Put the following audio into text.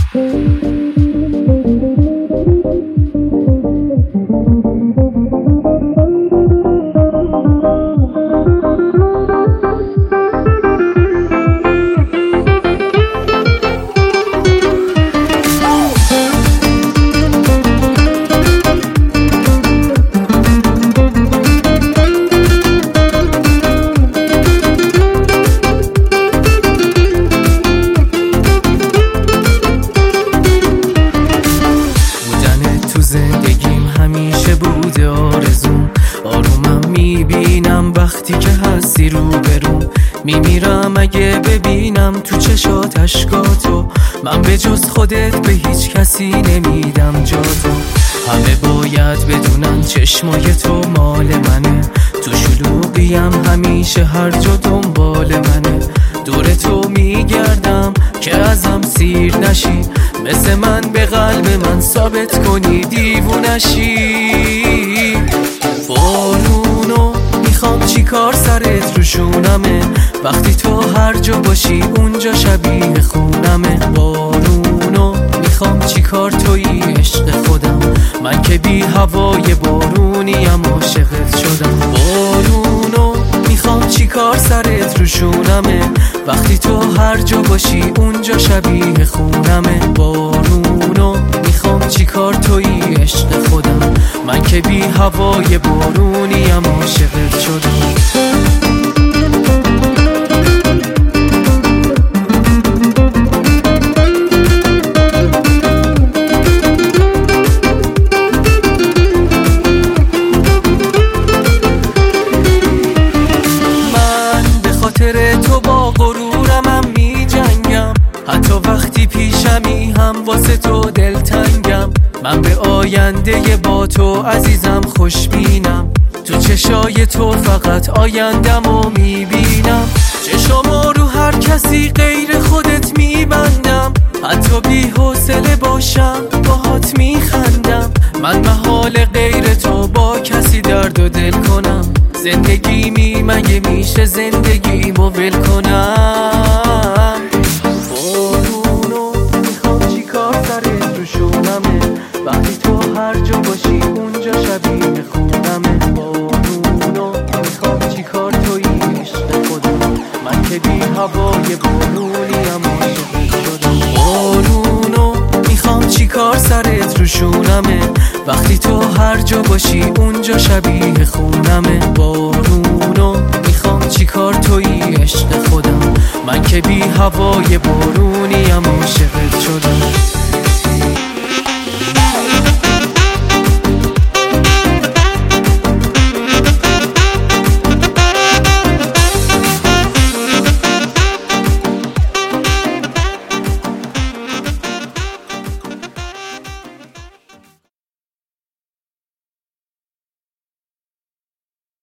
زندگیم همیشه بوده آرزوم، آرومم میبینم وقتی که هستی رو بروم. میمیرم اگه ببینم تو چشات اشکاتو، من به جز خودت به هیچ کسی نمیدم جاتو. همه باید بدونن چشمای تو مال منه، تو شلوغیم همیشه هر جا دنبال منه. دور تو میگردم که ازم سیر نشی، مثل من به قلب من ثابت کنی دیوونشی. بارونو میخوام چی کار سرت رو شونمه، وقتی تو هر جا باشی اونجا شبیه خونمه. بارونو میخوام چی کار تویی عشق خودم، من که بی هوای بارونیم عاشقت شدم. بارونو میخوام چی کار سرت رو شونمه، وقتی تو هر جا باشی اونجا شبیه خونمه. بارونو میخوام چی کار تویی عشق خودم، من که بی هوای بارونیم عاشقت شدم. تو با غرورمم می جنگم، حتی وقتی پیشمی هم واسه تو دلتنگم. من به آینده با تو عزیزم خوشبینم، تو چشای تو فقط آیندمو می بینم. چشامو رو هر کسی غیر خودت می بندم، حتی بی حوصله باشم باهات می خندم. من محال غیر تو با کسی درد و دل کنم، زندگیمی مگه میشه زندگیمو ول کنم. بارونو میخوام چی کار سرت رو شونمه، وقتی تو هر جا باشی اونجا شبیه خونمه. بارونو میخوام چی کار تویی عشق خودم، من که بی هوای بارونیم عاشقت شدم. بارونو میخوام چی کار سرت رو شونمه، وقتی تو هر جا باشی اونجا شبیه خونمه. بارونو میخوام چی کار تویی عشق خودم، من که بی هوای بارونیم عاشقت شدم.